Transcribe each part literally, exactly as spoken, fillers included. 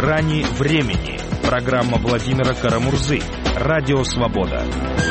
«Грани времени». Программа Владимира Карамурзы. Радио «Свобода».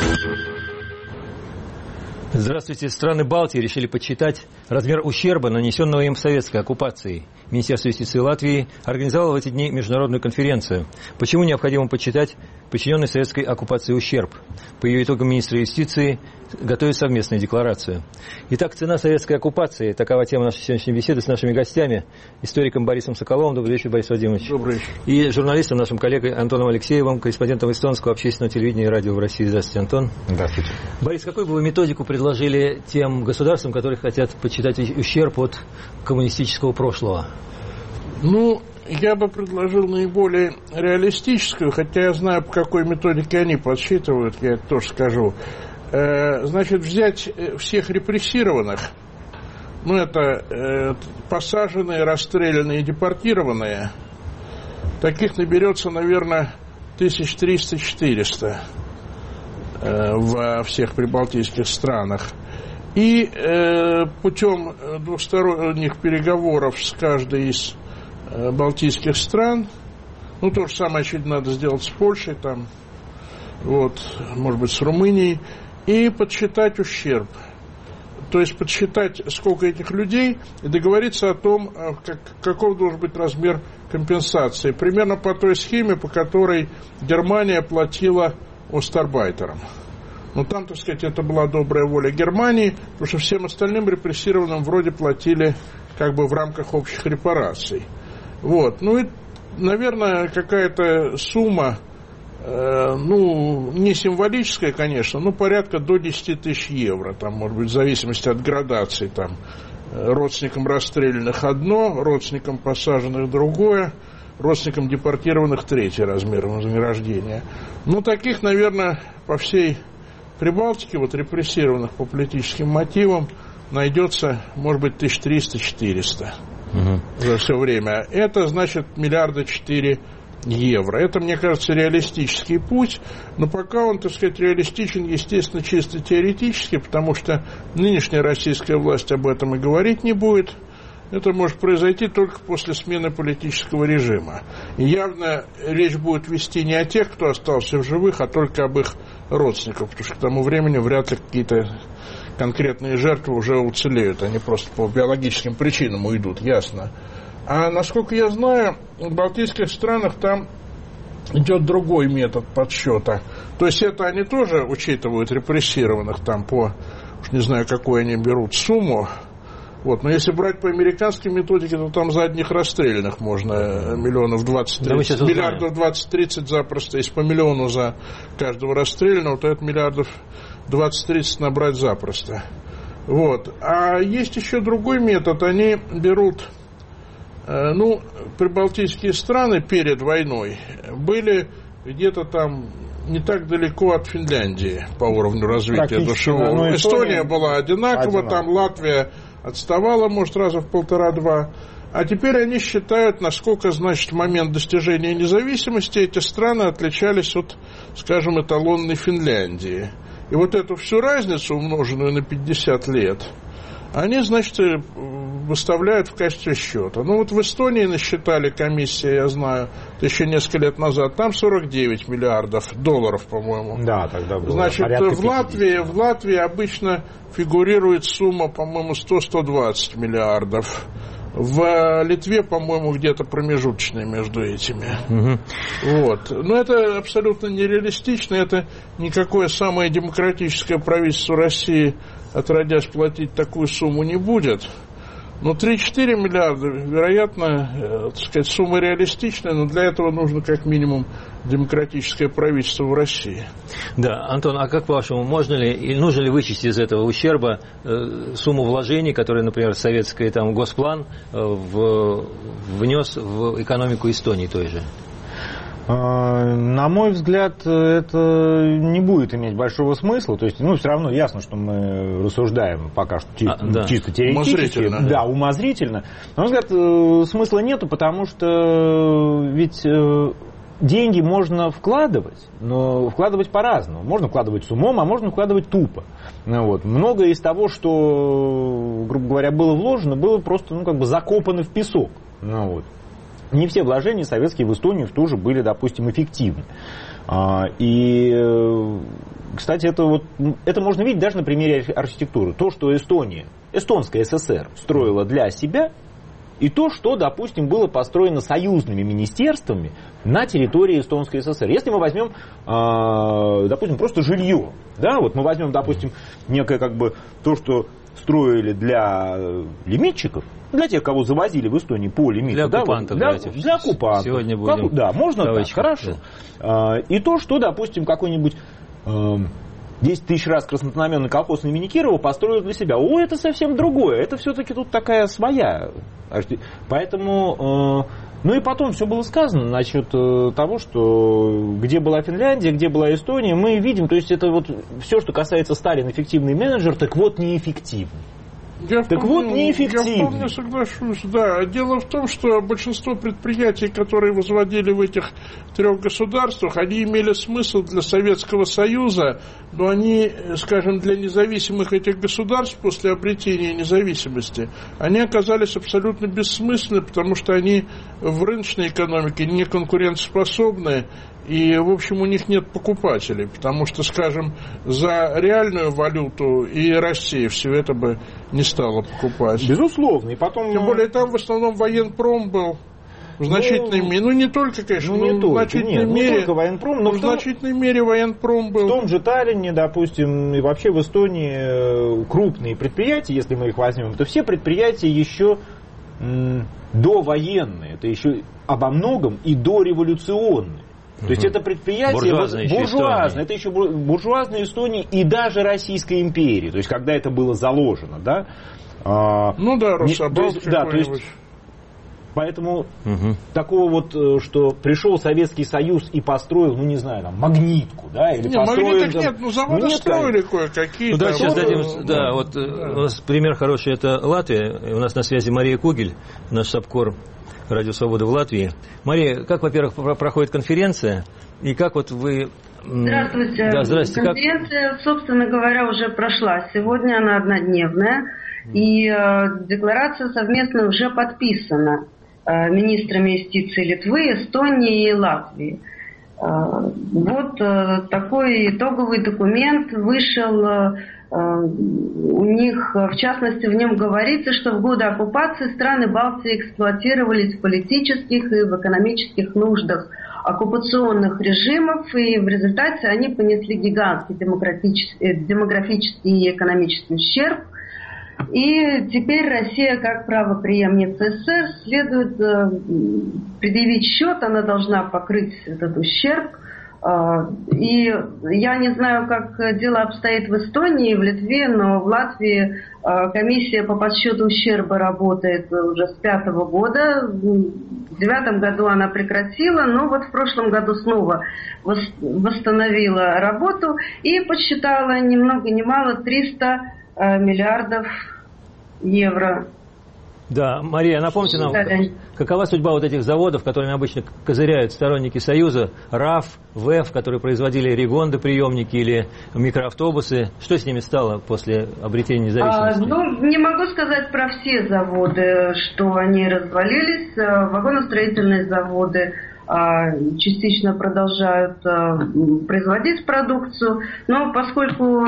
Здравствуйте. Страны Балтии решили подсчитать размер ущерба, нанесенного им советской оккупацией. Министерство юстиции Латвии организовало в эти дни международную конференцию. Почему необходимо подсчитать подчиненный советской оккупации ущерб? По ее итогам министры юстиции готовят совместную декларацию. Итак, цена советской оккупации. Такова тема нашей сегодняшней беседы с нашими гостями. Историком Борисом Соколовым. Добрый вечер, Борис Владимирович. Добрый вечер. И журналистом, нашим коллегой Антоном Алексеевым, корреспондентом эстонского общественного телевидения и радио в России. Здравствуйте, Антон. Здравствуйте. Борис, какую бы вы методику предложили тем государствам, которые хотят подсчитать ущерб от коммунистического прошлого? Ну, я бы предложил наиболее реалистическую, хотя я знаю, по какой методике они подсчитывают, я это тоже скажу. Значит, взять всех репрессированных, ну, это посаженные, расстрелянные, депортированные, таких наберется, наверное, тысяч триста-четыреста во всех прибалтийских странах. И путем двухсторонних переговоров с каждой из балтийских стран, ну, то же самое, очевидно, надо сделать с Польшей, там, вот, может быть, с Румынией, и подсчитать ущерб. То есть подсчитать, сколько этих людей, и договориться о том, как, каков должен быть размер компенсации. Примерно по той схеме, по которой Германия платила остарбайтерам. Но там, так сказать, это была добрая воля Германии, потому что всем остальным репрессированным вроде платили как бы в рамках общих репараций. Вот. Ну и, наверное, какая-то сумма, э, ну, не символическая, конечно, но порядка до десяти тысяч евро, там, может быть, в зависимости от градации, там, родственникам расстрелянных одно, родственникам посаженных другое, родственникам депортированных третий размер вознаграждения. Ну, таких, наверное, по всей Прибалтике, вот репрессированных по политическим мотивам, найдется, может быть, тысяч триста-четыреста угу. за все время. Это, значит, миллиарда четыре евро. Это, мне кажется, реалистический путь, но пока он, так сказать, реалистичен, естественно, чисто теоретически, потому что нынешняя российская власть об этом и говорить не будет. Это может произойти только после смены политического режима. И явно речь будет вести не о тех, кто остался в живых, а только об их родственниках, потому что к тому времени вряд ли какие-то конкретные жертвы уже уцелеют, они просто по биологическим причинам уйдут, ясно. А насколько я знаю, в балтийских странах там идет другой метод подсчета. То есть это они тоже учитывают репрессированных там по, уж не знаю, какой они берут сумму. Вот. Но если брать по американской методике, то там за одних расстрелянных можно миллионов двадцать-тридцать, да, миллиардов двадцать-тридцать запросто. Если по миллиону за каждого расстрелянного, то это миллиардов двадцать-тридцать набрать запросто. Вот. А есть еще другой метод. Они берут, э, ну, прибалтийские страны перед войной были где-то там не так далеко от Финляндии по уровню развития душевого. Ну, Эстония была одинакова, одинаково. Там Латвия отставала, может, раза в полтора-два. А теперь они считают, насколько, значит, в момент достижения независимости эти страны отличались от, скажем, эталонной Финляндии. И вот эту всю разницу, умноженную на пятьдесят лет, они, значит, выставляют в качестве счета. Ну, вот в Эстонии насчитали комиссия, я знаю, еще несколько лет назад, там сорок девять миллиардов долларов, по-моему. Да, тогда было. Значит, в Латвии, в Латвии обычно фигурирует сумма, по-моему, сто-сто двадцать миллиардов. В Литве, по-моему, где-то промежуточная между этими. Угу. Вот. Но это абсолютно нереалистично. Это никакое самое демократическое правительство России, отродясь, платить такую сумму не будет. Но три-четыре миллиарда, вероятно, так сказать, сумма реалистичная, но для этого нужно как минимум демократическое правительство в России. Да, Антон, а как по-вашему, можно ли или нужно ли вычесть из этого ущерба э, сумму вложений, которые, например, советский там, Госплан э, в, внес в экономику Эстонии той же? На мой взгляд, это не будет иметь большого смысла. То есть, ну, все равно ясно, что мы рассуждаем пока что чисто, а, да. чисто теоретически. Умозрительно. Да, умозрительно. На мой взгляд, смысла нету, потому что ведь деньги можно вкладывать, но вкладывать по-разному. Можно вкладывать с умом, а можно вкладывать тупо. Вот. Многое из того, что, грубо говоря, было вложено, было просто, ну, как бы закопано в песок. Ну, вот. не все вложения советские в Эстонию тоже были, допустим, эффективны. И, кстати, это, вот, это можно видеть даже на примере архитектуры. То, что Эстония, эстонская ССР строила для себя, и то, что, допустим, было построено союзными министерствами на территории Эстонской ССР. Если мы возьмем, допустим, просто жилье, да, вот мы возьмем, допустим, некое как бы то, что строили для лимитчиков, для тех, кого завозили в Эстонии по лимиту. Для оккупантов. Да, для, для оккупантов. Сегодня будем... Как, да, можно так, хорошо. Да. И то, что, допустим, какой-нибудь десять тысяч раз краснознаменный колхоз имени Кирова построил для себя. О, это совсем другое. Это все-таки тут такая своя. Поэтому... Ну и потом все было сказано насчет того, что где была Финляндия, где была Эстония, мы видим, то есть это вот все, что касается Сталин, эффективный менеджер, так вот неэффективный. Я так вполне, вот неэффективный. Я вполне соглашусь, да. Дело в том, что большинство предприятий, которые возводили в этих трех государствах, они имели смысл для Советского Союза, но они, скажем, для независимых этих государств после обретения независимости, они оказались абсолютно бессмысленны, потому что они в рыночной экономике не конкурентоспособны. И, в общем, у них нет покупателей, потому что, скажем, за реальную валюту и Россия все это бы не стала покупать. Безусловно. И потом... Тем более, там в основном военпром был в значительной ну, мере. Ну, не только, конечно, ну, не но только, в значительной нет, мере. Не только военпром, но в, в том, значительной мере военпром был. В том же Таллине, допустим, и вообще в Эстонии крупные предприятия, если мы их возьмем, то все предприятия еще м, довоенные. Это еще обо многом и дореволюционные. То есть это предприятие буржуазное, вот, буржуазное это еще буржуазной Эстонии и даже Российской империи. То есть когда это было заложено, да? Ну да, Рособал. Да, то есть поэтому угу. такого вот, что пришел Советский Союз и построил, ну не знаю, там, магнитку, да, или не, построил... Магниток нет, ну заводы нет, строили кое-какие. Ну да, сейчас дадим, да, да, вот да. У нас пример хороший, это Латвия. У нас на связи Мария Кугель, наш САПКОР Радио Свобода в Латвии. Мария, как, во-первых, проходит конференция, и как вот вы... Здравствуйте. Да, здравствуйте. Конференция, как... собственно говоря, уже прошла. Сегодня она однодневная, и э, декларация совместно уже подписана э, министрами юстиции Литвы, Эстонии и Латвии. Э, вот э, такой итоговый документ вышел... Э, У них, в частности, в нем говорится, что в годы оккупации страны Балтии эксплуатировались в политических и в экономических нуждах оккупационных режимов, и в результате они понесли гигантский демографический и экономический ущерб. И теперь Россия, как правопреемница СССР, следует предъявить счет, она должна покрыть этот ущерб. И я не знаю, как дело обстоит в Эстонии и в Литве, но в Латвии комиссия по подсчету ущерба работает уже с пятого года. В девятом году она прекратила, но вот в прошлом году снова восстановила работу и подсчитала ни много ни мало триста миллиардов евро. Да, Мария, напомните нам, какова судьба вот этих заводов, которыми обычно козыряют сторонники Союза, РАФ, ВЭФ, которые производили регонды, приемники или микроавтобусы. Что с ними стало после обретения независимости? А, ну, не могу сказать про все заводы, что они развалились. Вагоностроительные заводы а, частично продолжают а, производить продукцию, но поскольку...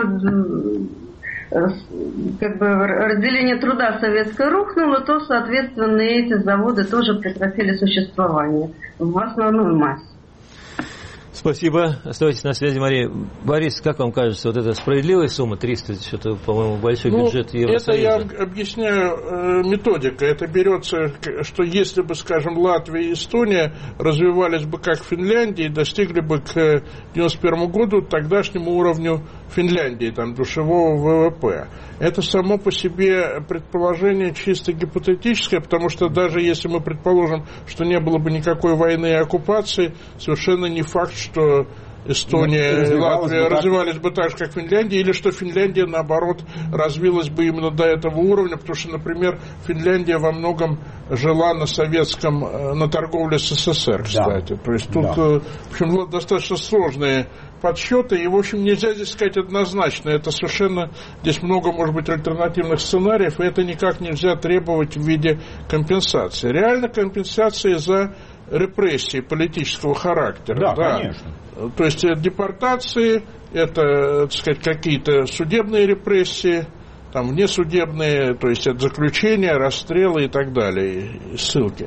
как бы разделение труда советское рухнуло, то, соответственно, эти заводы тоже прекратили существование в основной массе. Спасибо. Оставайтесь на связи, Мария. Борис, как вам кажется, вот эта справедливая сумма, триста, что-то, по-моему, большой ну, бюджет Евросоюза? Это я объясняю э, методика. Это берется, что если бы, скажем, Латвия и Эстония развивались бы как Финляндия и достигли бы к девяносто первому году тогдашнему уровню Финляндии, там, душевого ВВП. Это само по себе предположение чисто гипотетическое, потому что даже если мы предположим, что не было бы никакой войны и оккупации, совершенно не факт, что Эстония и Латвия бы развивались бы так же, как Финляндия, или что Финляндия, наоборот, развилась бы именно до этого уровня, потому что, например, Финляндия во многом жила на советском, на торговле с СССР, кстати. Да. То есть тут, да. в общем, достаточно сложные подсчеты, и, в общем, нельзя здесь сказать однозначно. Это совершенно, здесь много, может быть, альтернативных сценариев, и это никак нельзя требовать в виде компенсации. Реально компенсации за репрессии политического характера. Да, да. конечно. То есть депортации, это, так сказать, какие-то судебные репрессии, там внесудебные, то есть это заключения, расстрелы и так далее, и ссылки.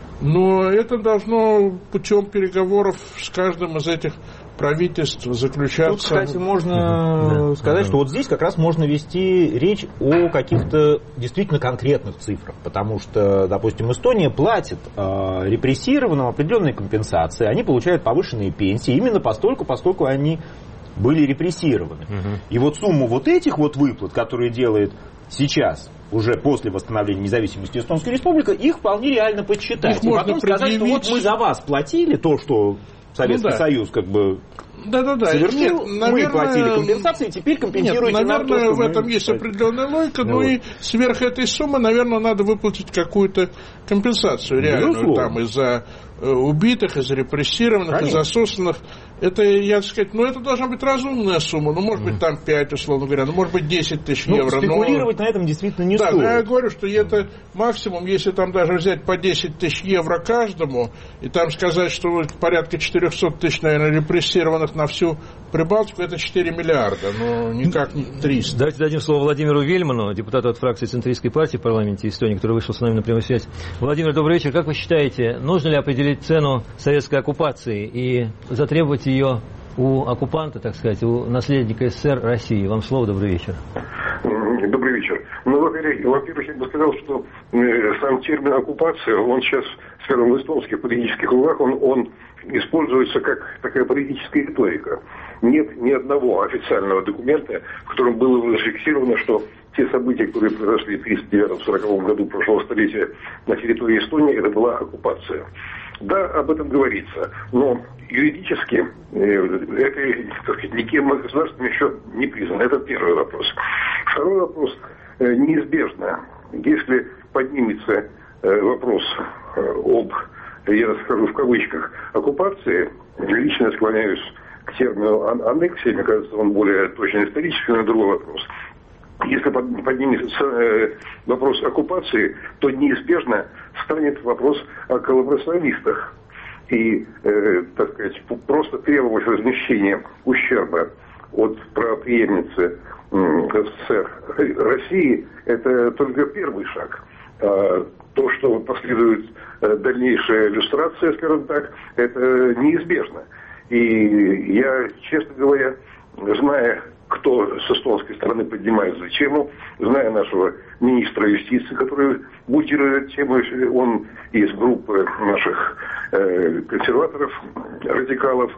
Но это должно путем переговоров с каждым из этих правительств заключаться. Тут, кстати, можно да. сказать, что вот здесь как раз можно вести речь о каких-то действительно конкретных цифрах, потому что, допустим, Эстония платит э, репрессированным определенные компенсации, они получают повышенные пенсии именно постольку, поскольку они были репрессированы. Угу. И вот сумму вот этих вот выплат, которые делает сейчас, уже после восстановления независимости Эстонской Республики, их вполне реально подсчитать. Их и потом сказать, что вот мы за вас платили то, что Советский ну, да. Союз как бы да, да, да. совершил, Нет, наверное, мы платили компенсации, теперь компенсируйте Нет, наверное, нам то, что в этом мы... есть определенная логика, ну, но вот. И сверх этой суммы, наверное, надо выплатить какую-то компенсацию реальную, Безусловно. Там из-за убитых, из-за репрессированных, из-за сосланных. Это, я так сказать, ну, это должна быть разумная сумма. Ну, может быть, там пять, условно говоря, ну, может быть, десять тысяч ну, евро. Спекулировать но... на этом действительно не да, стоит. Да, я говорю, что это максимум, если там даже взять по десять тысяч евро каждому, и там сказать, что порядка четыреста тысяч, наверное, репрессированных на всю Прибалтику, это четыре миллиарда, но никак не триста. Давайте дадим слово Владимиру Вельману, депутату от фракции Центристской партии в парламенте Эстонии, который вышел с нами на прямую связь. Владимир, добрый вечер. Как вы считаете, нужно ли определить цену советской оккупации и затребовать ее у оккупанта, так сказать, у наследника СССР России? Вам слово, добрый вечер. Добрый вечер. Ну, во-первых, во-первых, я бы сказал, что э, сам термин оккупация, он сейчас, скажем, в эстонских политических кругах, он, он используется как такая политическая риторика. Нет ни одного официального документа, в котором было зафиксировано, что те события, которые произошли в тысяча девятьсот сороковом году прошлого столетия на территории Эстонии, это была оккупация. Да, об этом говорится, но юридически э, это, так сказать, никем государством еще не признано. Это первый вопрос. Второй вопрос. Э, неизбежно, если поднимется э, вопрос э, об, я скажу в кавычках, оккупации, лично склоняюсь к термину аннексии, мне кажется, он более точно исторический, но другой вопрос. Если поднимется вопрос оккупации, то неизбежно станет вопрос о коллаборационистах. И, э, так сказать, просто требовать возмещения ущерба от правопреемницы СССР России, это только первый шаг. А то, что последует дальнейшая иллюстрация, скажем так, это неизбежно. И я, честно говоря, зная, кто с эстонской стороны поднимает за тему, зная нашего министра юстиции, который мутирует тему, он из группы наших э, консерваторов, радикалов,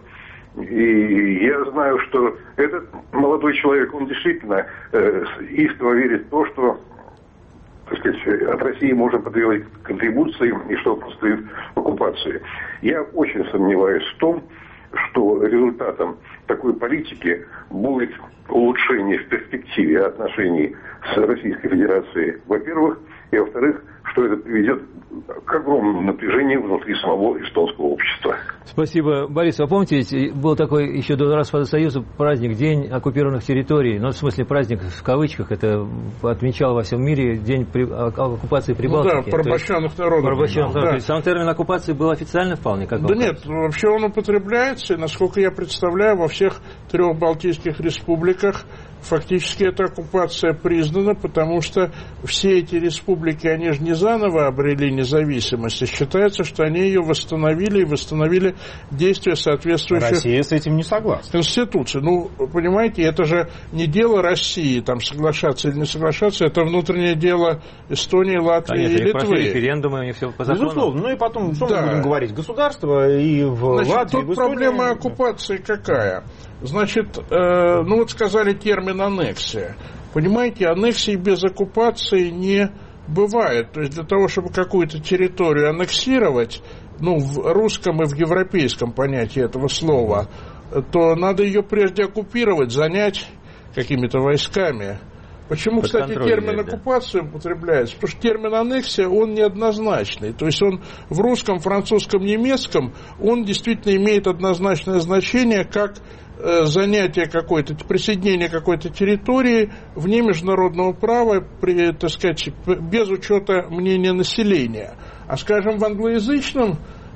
и я знаю, что этот молодой человек, он действительно э, истово верит в то, что, так сказать, от России можно потребовать контрибуции и что предстоит оккупации. Я очень сомневаюсь в том, что результатом такой политики будет улучшение в перспективе отношений с Российской Федерацией, во-первых, и во-вторых, что это приведет к огромному напряжению внутри самого эстонского общества. Спасибо. Борис, вы помните, ведь был такой еще до распада Союза праздник День оккупированных территорий, ну, в смысле праздник в кавычках, это отмечал во всем мире День при... оккупации Прибалтики. Ну да, порабощенных народов. Порабощенных народов. Да. Сам термин оккупации был официально вполне? Как да нет, вообще он употребляется, и, насколько я представляю, во всех трех балтийских республиках фактически эта оккупация признана, потому что все эти республики, они же не заново обрели независимость, и считается, что они ее восстановили и восстановили действия соответствующих... Россия с этим не согласна. Конституции. Ну, понимаете, это же не дело России, там, соглашаться или не соглашаться, это внутреннее дело Эстонии, Латвии Конечно, и Литвы. Референдумы, у них все по закону. Безусловно. Ну и потом, что да. мы будем говорить, государство и в Значит, Латвии, тут и в Эстонии... проблема оккупации какая? Значит, э, ну вот сказали термин аннексия. Понимаете, аннексии без оккупации не бывает. То есть для того, чтобы какую-то территорию аннексировать, ну, в русском и в европейском понятии этого слова, то надо ее прежде оккупировать, занять какими-то войсками. Почему, кстати, термин оккупация употребляется? Потому что термин аннексия, он неоднозначный. То есть он в русском, французском, немецком, он действительно имеет однозначное значение как э, занятие какой-то, присоединение какой-то территории вне международного права, при, так сказать, без учета мнения населения. А, скажем, в англоязычном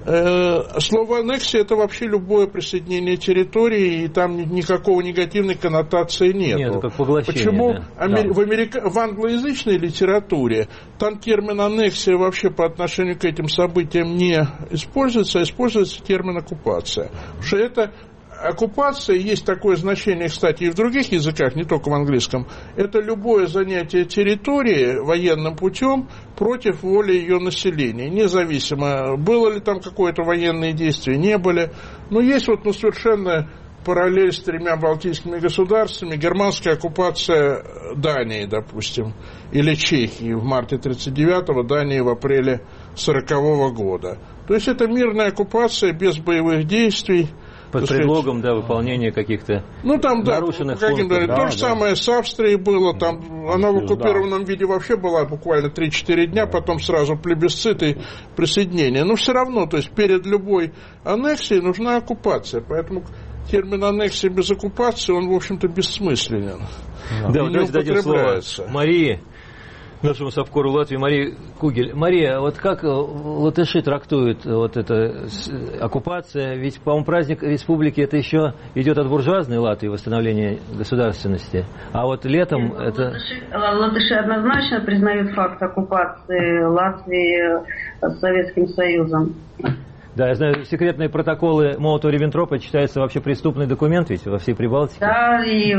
слово аннексия – это вообще любое присоединение территории, и там никакого негативной коннотации нет. Нет, как поглощение. Почему да. Амер... да. в, америка... в англоязычной литературе там термин аннексия вообще по отношению к этим событиям не используется, а используется термин оккупация. Потому что это оккупация, есть такое значение, кстати, и в других языках, не только в английском, это любое занятие территории военным путем против воли ее населения, независимо, было ли там какое-то военное действие, не были. Но есть вот ну, совершенно параллель с тремя балтийскими государствами, германская оккупация Дании, допустим, или Чехии в марте тридцать девятого, Дании в апреле сорокового года. То есть это мирная оккупация без боевых действий. Под предлогом, сказать, да, выполнения каких-то ну, там, нарушенных да, пунктов. Да, то да. же самое с Австрией было. Там, да, она в оккупированном да. виде вообще была буквально три-четыре дня, да. потом сразу плебисцит и присоединение. Но все равно, то есть перед любой аннексией нужна оккупация. Поэтому термин аннексия без оккупации, он, в общем-то, бессмысленен. Да, да вот давайте дадим слово Марии, нашему совкору Латвии, Марии Кугель. Мария, вот как латыши трактуют вот это оккупация? Ведь, по-моему, праздник республики это еще идет от буржуазной Латвии, восстановления государственности. А вот летом Нет, это... Латыши, латыши однозначно признают факт оккупации Латвии Советским Союзом. Да, я знаю, секретные протоколы Молотова-Риббентропа считаются вообще преступный документ ведь во всей Прибалтике. Да, и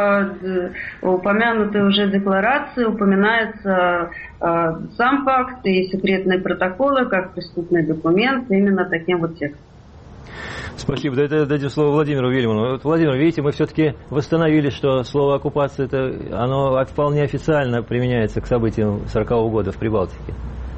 в упомянутой уже декларации упоминается э, сам факт и секретные протоколы как преступный документ именно таким вот текстом. Спасибо. Дадим слово Владимиру Вельману. Вот, Владимир, видите, мы все-таки восстановили, что слово оккупация, это, оно вполне официально применяется к событиям сорокового года в Прибалтике.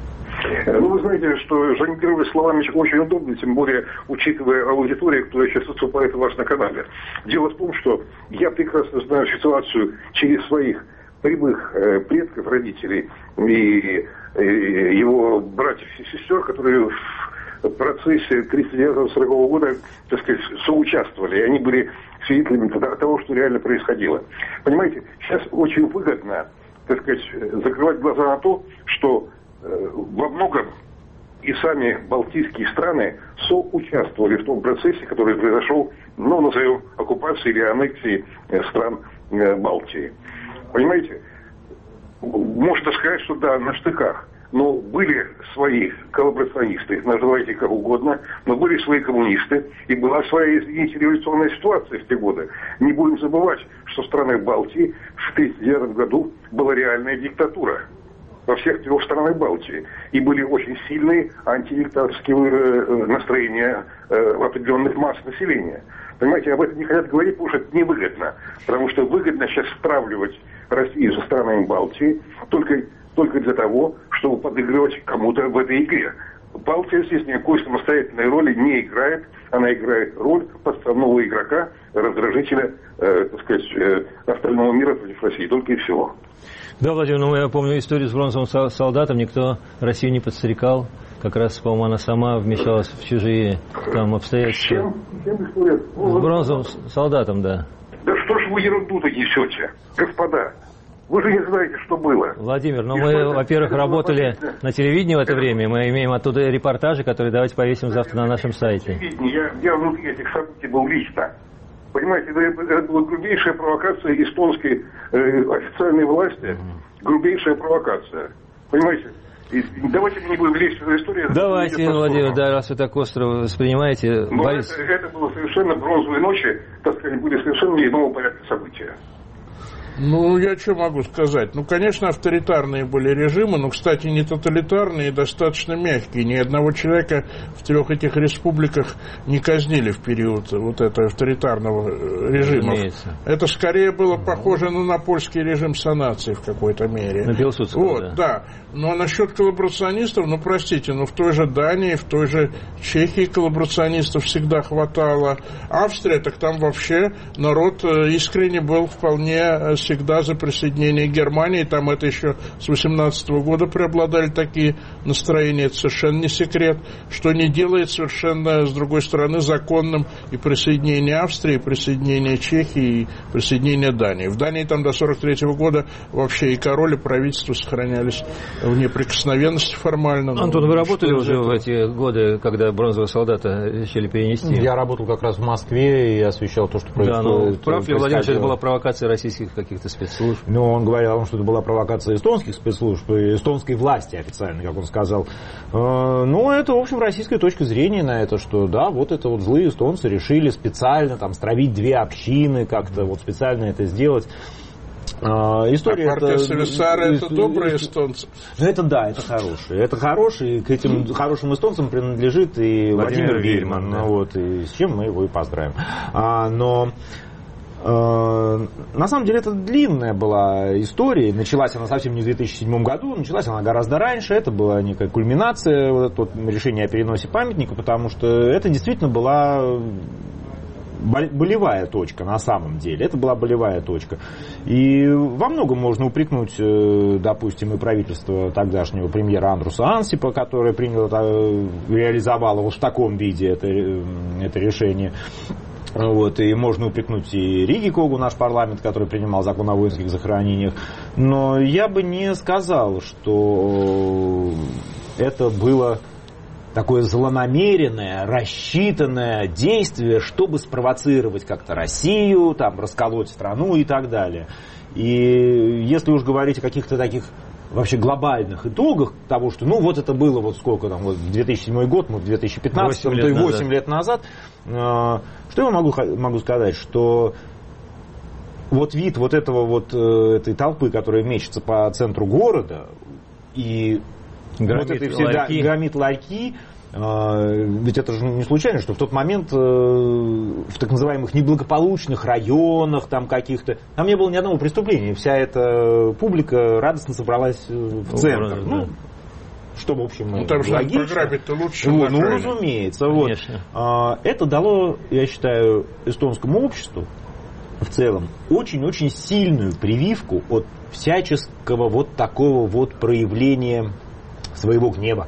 Ну, вы знаете, что жонглировать словами очень удобно, тем более, учитывая аудиторию, которая сейчас выступает у вас на канале. Дело в том, что я прекрасно знаю ситуацию через своих прямых э, предков, родителей и э, его братьев и сестер, которые в процессе тридцать девятого сорокового года, так сказать, соучаствовали. И они были свидетелями того, что реально происходило. Понимаете, сейчас очень выгодно, так сказать, закрывать глаза на то, что во многом и сами балтийские страны соучаствовали в том процессе, который произошел, ну, назовем, оккупации или аннексии стран Балтии. Понимаете? Можно сказать, что да, на штыках. Но были свои коллаборационисты, называйте как угодно, но были свои коммунисты, и была своя, извините, революционная ситуация в те годы. Не будем забывать, что в странах Балтии в тысяча девятьсот тридцать девятом году была реальная диктатура. Во всех трех странах Балтии. И были очень сильные антидиктаторские настроения определенных масс населения. Понимаете, об этом не хотят говорить, потому что это невыгодно. Потому что выгодно сейчас стравливать Россию со странами Балтии только, только для того, чтобы подыгрывать кому-то в этой игре. Балтия здесь никакой самостоятельной роли не играет. Она играет роль подставного игрока, раздражителя, э, так сказать, э, остального мира против России. Только и всего. Да, Владимир, ну я помню историю с бронзовым солдатом, никто Россию не подстрекал, как раз, по-моему, она сама вмешалась в чужие там обстоятельства. Чем? Чем история? С бронзовым солдатом, да. Да что ж вы ерунду-то несете, господа? Вы же не знаете, что было. Владимир, ну мы, во-первых, работали на телевидении в это время, мы имеем оттуда репортажи, которые давайте повесим завтра на нашем сайте. Я, я внутри этих событий был лично. Понимаете, это, это была грубейшая провокация эстонской э, официальной власти, грубейшая провокация. Понимаете? И давайте мы не будем лезть в эту историю. Давайте, Владимир, да, раз вы так остро воспринимаете. Но Борис... это, это было совершенно бронзовые ночи, так сказать, были совершенно иного порядка события. Ну, я что могу сказать? Ну, конечно, авторитарные были режимы, но, кстати, не тоталитарные, достаточно мягкие. Ни одного человека в трех этих республиках не казнили в период вот этого авторитарного режима. Разумеется. Это скорее было похоже ну, на польский режим санации в какой-то мере. На Пилсудского, вот, да. да. Но насчет коллаборационистов, ну, простите, но в той же Дании, в той же Чехии коллаборационистов всегда хватало. Австрия, так там вообще народ искренне был вполне всегда за присоединение Германии. Там это еще с восемнадцатого года преобладали такие настроения. Это совершенно не секрет, что не делает совершенно, с другой стороны, законным и присоединение Австрии, и присоединение Чехии, и присоединение Дании. В Дании там до сорок третьего года вообще и король, и правительство сохранялись в неприкосновенности формально. Антон, вы работали уже в эти годы, когда бронзового солдата решили перенести? Я работал как раз в Москве и освещал то, что происходит. Да, ну, прав ли Владимир, что это была провокация российских каких-то спецслужб? Ну, он говорил о том, что это была провокация эстонских спецслужб, эстонской власти официально, как он сказал. Ну, это, в общем, российская точка зрения на это, что да, вот это вот злые эстонцы решили специально там стравить две общины, как-то вот специально это сделать. История а партия Сависсара это, это добрые эстонцы. Ну, это да, это хорошие. Это хорошие, к этим хорошим эстонцам принадлежит и Владимир, Владимир Вильман. Да. Вот, и с чем мы его и поздравим. А, но э, на самом деле это длинная была история. Началась она совсем не в две тысячи седьмом году, началась она гораздо раньше. Это была некая кульминация, вот это вот решение о переносе памятника, потому что это действительно была болевая точка на самом деле. Это была болевая точка. И во многом можно упрекнуть, допустим, и правительство тогдашнего премьера Андруса Ансипа, которое приняло, реализовало вот в таком виде это, это решение. Вот, и можно упрекнуть и Риги Когу, наш парламент, который принимал закон о воинских захоронениях. Но я бы не сказал, что это было такое злонамеренное, рассчитанное действие, чтобы спровоцировать как-то Россию, там, расколоть страну и так далее. И если уж говорить о каких-то таких вообще глобальных итогах того, что, ну, вот это было вот сколько там, вот две тысячи седьмой год, мы в две тысячи пятнадцатом, то и восемь лет назад, э, что я могу, могу сказать, что вот вид вот этого вот, э, этой толпы, которая мечется по центру города, и громит вот этой всегда громит ларьки. Ведь это же не случайно, что в тот момент в так называемых неблагополучных районах там каких-то, там не было ни одного преступления. Вся эта публика радостно собралась в центр. Ну, ну, что, в общем, ну, там же программе-то лучше. Ну, ну разумеется. Вот. Это дало, я считаю, эстонскому обществу в целом очень-очень сильную прививку от всяческого вот такого вот проявления своего гнева.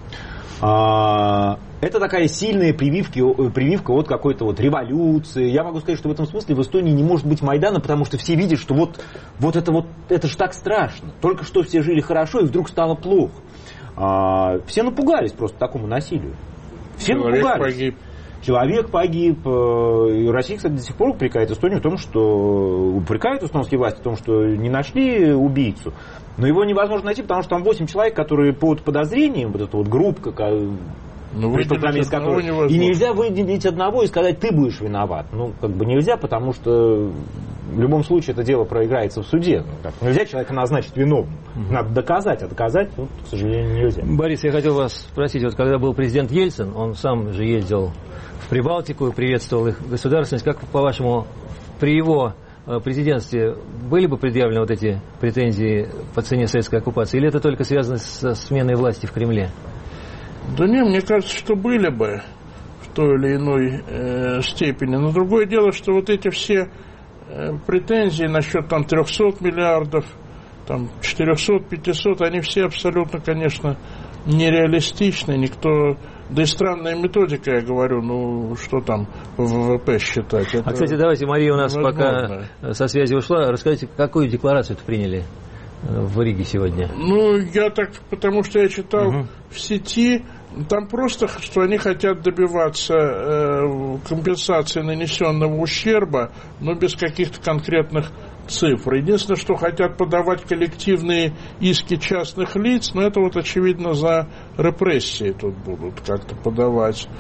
А, это такая сильная прививка, прививка от какой-то вот революции. Я могу сказать, что в этом смысле в Эстонии не может быть Майдана, потому что все видят, что вот, вот это вот, это же так страшно. Только что все жили хорошо, и вдруг стало плохо. А, все напугались просто такому насилию. Все Человек напугались. Погиб. Человек погиб. И Россия, кстати, до сих пор упрекает Эстонию в том, что упрекают эстонские власти в том, что не нашли убийцу. Но его невозможно найти, потому что там восемь человек, которые под подозрением, вот эта вот группа, ну, преступление из которой... И нельзя выделить одного и сказать, ты будешь виноват. Ну, как бы нельзя, потому что в любом случае это дело проиграется в суде. Ну, как, нельзя человека назначить виновным. Угу. Надо доказать, а доказать, ну, к сожалению, нельзя. Борис, я хотел вас спросить, вот когда был президент Ельцин, он сам же ездил в Прибалтику, приветствовал их государственность. Как, по-вашему, при его президентстве были бы предъявлены вот эти претензии по цене советской оккупации, или это только связано со сменой власти в Кремле? Да не, мне кажется, что были бы в той или иной э, степени. Но другое дело, что вот эти все э, претензии насчет там трехсот миллиардов, там четырехсот, пятисот, они все абсолютно, конечно, нереалистичны. Никто... Да и странная методика, я говорю, ну, что там в ВВП считать. Это а, кстати, давайте, Мария у нас невозможно. Пока со связи ушла. Расскажите, какую декларацию-то приняли в Риге сегодня? Ну, я так, потому что я читал угу. в сети, там просто, что они хотят добиваться э, компенсации нанесенного ущерба, но без каких-то конкретных цифр. Единственное, что хотят подавать коллективные иски частных лиц, но это вот очевидно за репрессии тут будут как-то подавать.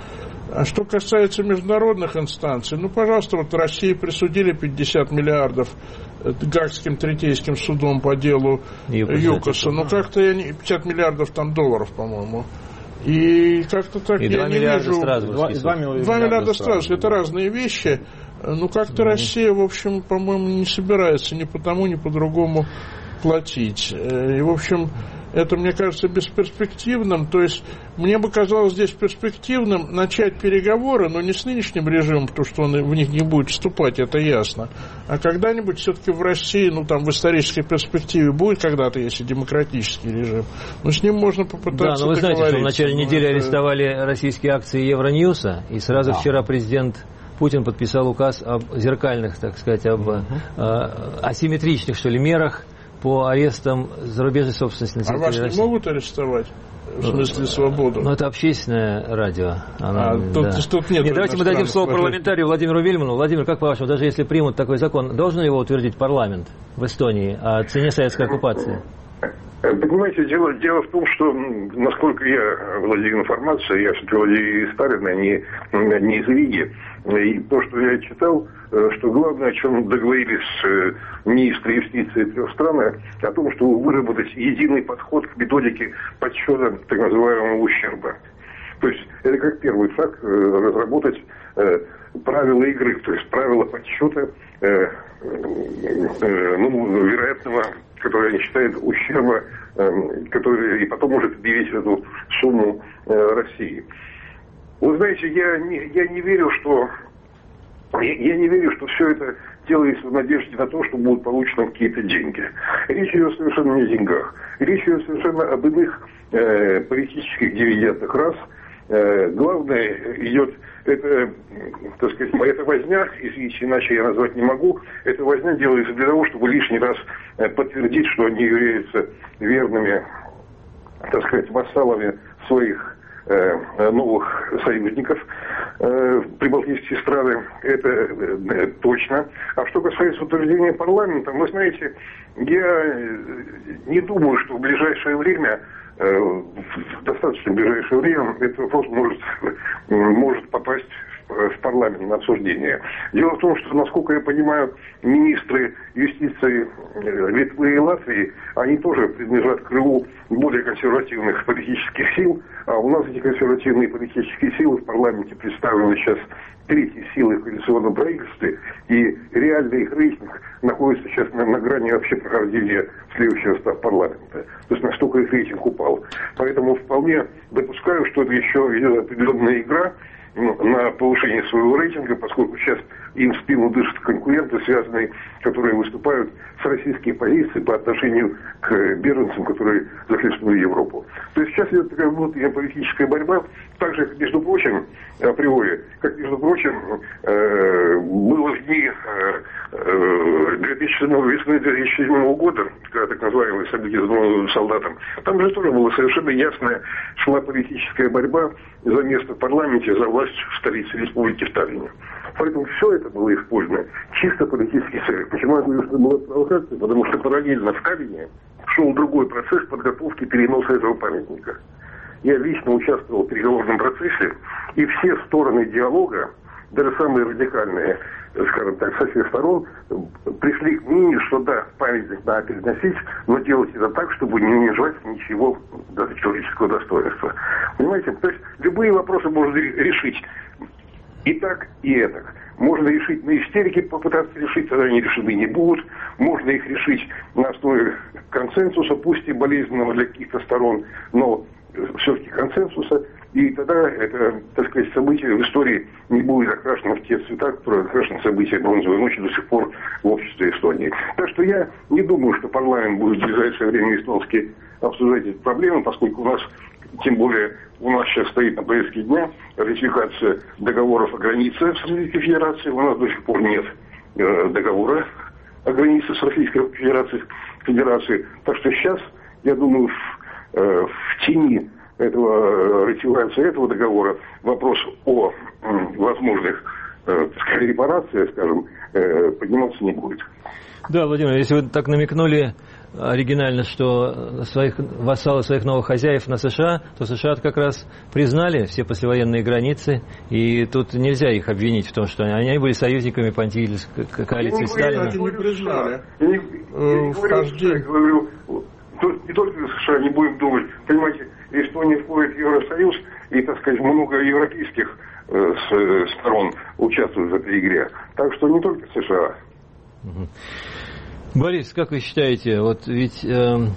А что касается международных инстанций, ну, пожалуйста, вот России присудили пятьдесят миллиардов Гаагским третейским судом по делу ЮКОСа. Ну, как-то я не... пятьдесят миллиардов там долларов, по-моему. И как-то так и я не вижу... два миллиарда Страсбургских. Это разные вещи. Ну, как-то mm-hmm. Россия, в общем, по-моему, не собирается ни по тому, ни по другому платить. И, в общем... Это, мне кажется, бесперспективным. То есть, мне бы казалось здесь перспективным начать переговоры, но не с нынешним режимом, потому что он в них не будет вступать, это ясно. А когда-нибудь все-таки в России, ну, там, в исторической перспективе будет когда-то, если демократический режим. Но с ним можно попытаться. Да, но вы знаете, что в начале недели это... арестовали российские акции Евроньюса, и сразу да. вчера президент Путин подписал указ об зеркальных, так сказать, об угу. э, асимметричных, что ли, мерах по арестам зарубежной собственности. А вас не могут арестовать? В смысле свободу? Ну, это общественное радио. Оно, а, тут, да. тут нет. Нет, давайте мы дадим слово парламентарию Владимиру Вельману. Владимир, как по-вашему, даже если примут такой закон, должен его утвердить парламент в Эстонии о цене советской оккупации? Понимаете, дело, дело в том, что, насколько я владею информацией, я все-таки владею из Сталина, не, не из Риги. И то, что я читал, что главное, о чем договорились министры юстиции трех стран, о том, чтобы выработать единый подход к методике подсчета так называемого ущерба. То есть это как первый шаг разработать правила игры, то есть правила подсчета ну, вероятного, который они считают ущерба, который и потом может объявить эту сумму России. Вы знаете, я не, я не верю, что я, я не верю, что все это делается в надежде на то, что будут получены какие-то деньги. Речь идет совершенно не о деньгах. Речь идет совершенно об иных э, политических дивидендах. Раз. Э, главное идет это, так сказать, эта возня, если иначе я назвать не могу, эта возня делается для того, чтобы лишний раз подтвердить, что они являются верными, так сказать, вассалами своих новых союзников э, прибалтийские страны, это э, точно. А что касается утверждения парламента, вы знаете, я не думаю, что в ближайшее время, э, в достаточно ближайшее время, этот вопрос может, может попасть в парламент на обсуждение. Дело в том, что, насколько я понимаю, министры юстиции Литвы и Латвии, они тоже принадлежат к крылу более консервативных политических сил, а у нас эти консервативные политические силы в парламенте представлены сейчас третьей силой в коалиционном правительстве, и реальный их рейтинг находится сейчас на, на грани вообще прохождения следующего состава парламента. То есть настолько их рейтинг упал. Поэтому вполне допускаю, что это еще идет определенная игра на повышение своего рейтинга, поскольку сейчас им в спину дышат конкуренты, связанные, которые выступают с российскими позициями по отношению к беженцам, которые захлестнули Европу. То есть сейчас идет такая внутренняя политическая борьба, так же, между прочим, априори, как, между прочим, э, было в дни э, две тысячи седьмого, весны две тысячи седьмого года, когда так называемый событие солдатам, там же тоже была совершенно ясная шла политическая борьба за место в парламенте, за власть в столице республики в Таллине. Поэтому все это было использовано чисто политический цель. Почему я говорю, что была провокация? Потому что параллельно в Таллине шел другой процесс подготовки переноса этого памятника. Я лично участвовал в переговорном процессе, и все стороны диалога, даже самые радикальные, скажем так, со всех сторон, пришли к мнению, что да, памятник надо переносить, но делать это так, чтобы не унижать ничего, даже человеческого достоинства. Понимаете? То есть любые вопросы можно решить и так, и этак. Можно решить на истерике, попытаться решить, тогда они решены не будут. Можно их решить на основе консенсуса, пусть и болезненного для каких-то сторон, но все-таки консенсуса. И тогда это, так сказать, событие в истории не будет окрашено в те цвета, которые окрашены события бронзовой ночи до сих пор в обществе Эстонии. Так что я не думаю, что парламент будет в ближайшее время эстонский обсуждать эти проблемы, поскольку у нас, тем более, у нас сейчас стоит на повестке дня ратификация договоров о границе с Российской Федерацией. У нас до сих пор нет э, договора о границе с Российской Федерацией. Федерацией. Так что сейчас, я думаю, в, э, в тени этого ратификации этого договора вопрос о э, возможных э, репарациях, скажем, э, подниматься не будет. Да, Владимир, если вы так намекнули оригинально, что своих вассалы своих новых хозяев на США, то США как раз признали все послевоенные границы, и тут нельзя их обвинить в том, что они были союзниками по антигитлеровской коалиции Сталина. Они не признали. Я не, не говорю, не только США, не будем думать. Понимаете, Эстония входит в Евросоюз, и, так сказать, много европейских э, с, сторон участвуют в этой игре. Так что не только США. Угу. Борис, как вы считаете, вот ведь э,